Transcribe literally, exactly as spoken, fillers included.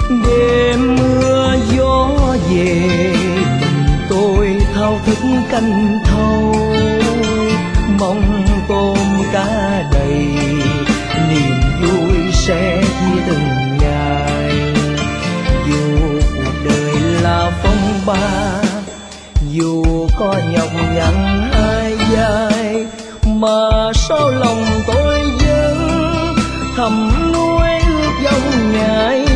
Đêm mưa gió về mình tôi thao thức canh thâu, mong tôm cá đầy niềm vui sẽ chia từng ngày. Dù cuộc đời là phong ba, dù có nhọc nhằn hai vai, mà sao lòng tôi vẫn thầm nuôi ước dòng ngày